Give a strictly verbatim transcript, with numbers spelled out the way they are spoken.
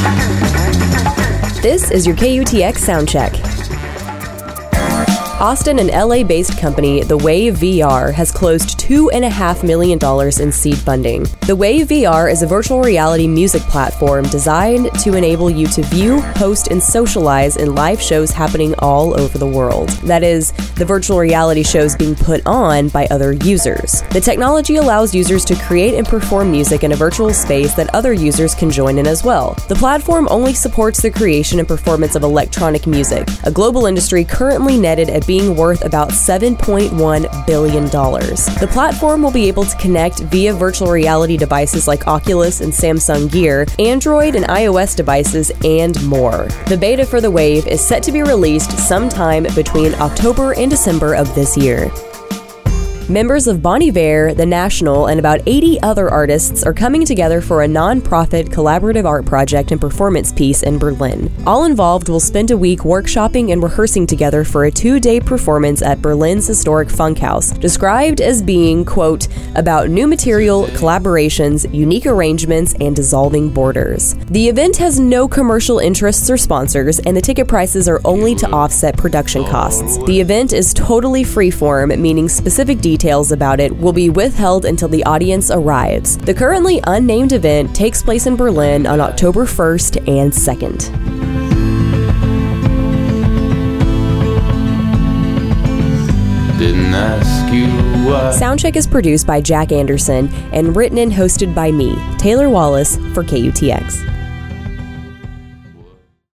This is your K U T X Soundcheck. Austin and L A-based company The Wave V R has closed two point five million dollars in seed funding. The Wave V R is a virtual reality music platform designed to enable you to view, host, and socialize in live shows happening all over the world. That is, the virtual reality shows being put on by other users. The technology allows users to create and perform music in a virtual space that other users can join in as well. The platform only supports the creation and performance of electronic music, a global industry currently netted at being worth about seven point one billion dollars. The platform will be able to connect via virtual reality devices like Oculus and Samsung Gear, Android and iOS devices, and more. The beta for the Wave is set to be released sometime between October and December of this year. Members of Bon Iver, The National, and about eighty other artists are coming together for a non-profit collaborative art project and performance piece in Berlin. All involved will spend a week workshopping and rehearsing together for a two-day performance at Berlin's historic Funkhaus, described as being, quote, about new material, collaborations, unique arrangements, and dissolving borders. The event has no commercial interests or sponsors, and the ticket prices are only to offset production costs. The event is totally freeform, meaning specific details Details about it will be withheld until the audience arrives. The currently unnamed event takes place in Berlin on October first and second. Didn't ask you why. Soundcheck is produced by Jack Anderson and written and hosted by me, Taylor Wallace, for K U T X.